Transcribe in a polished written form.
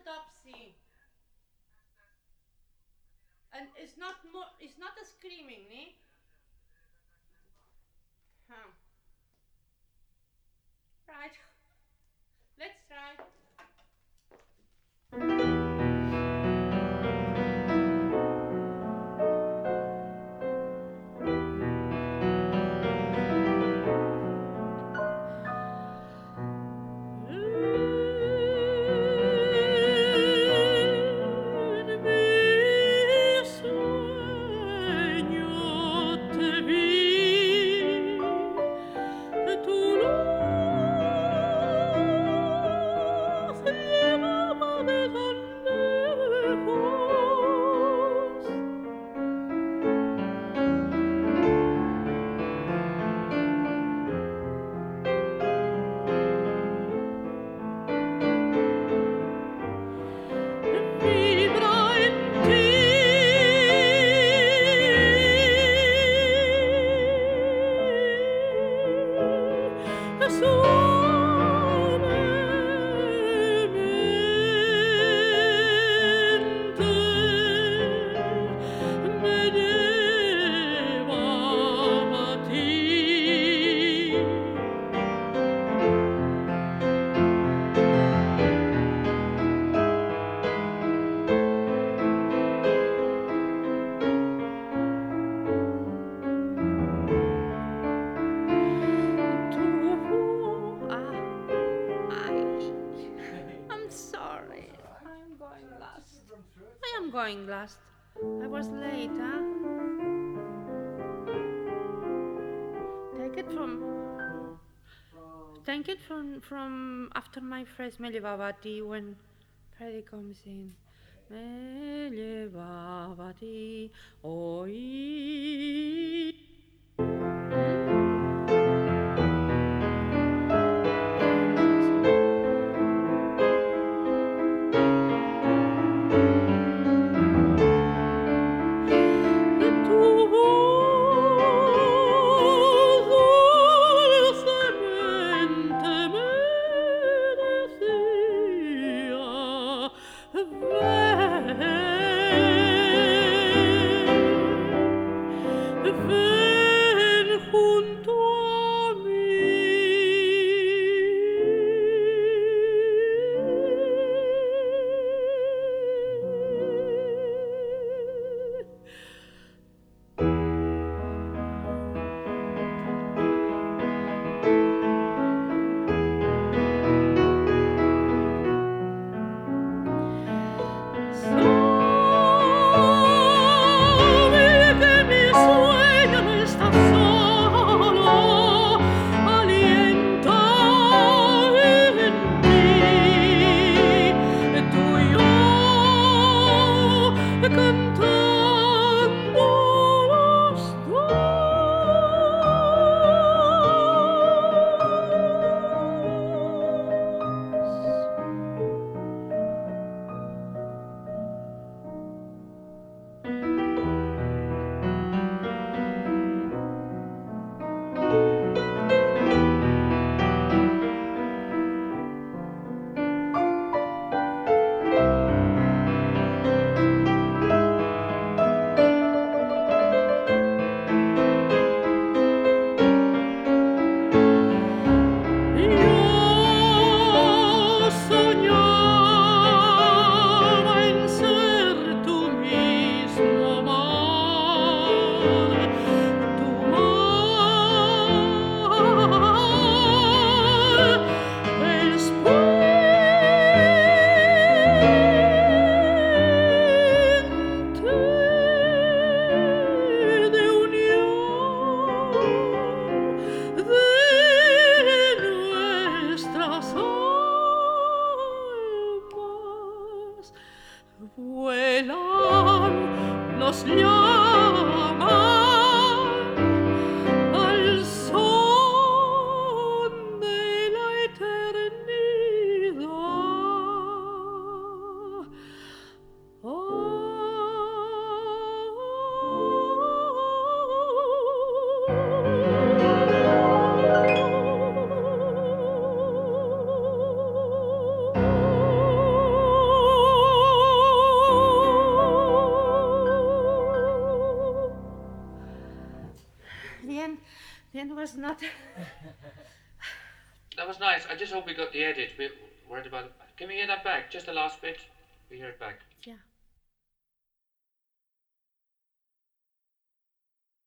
Topsy. And it's not more. It's not a screaming, ne? Huh. Right. Let's try. I'm sorry. I'm going last. I am going last. I was late, huh? Take it from. Take it from after my phrase Melevavati when Freddie comes in. Melevavati, oi. Vuelan, nos llaman al son de la eternidad. The end was not. That was nice. I just hope we got the edit. We worried about. Can we hear that back? Just the last bit. We hear it back. Yeah.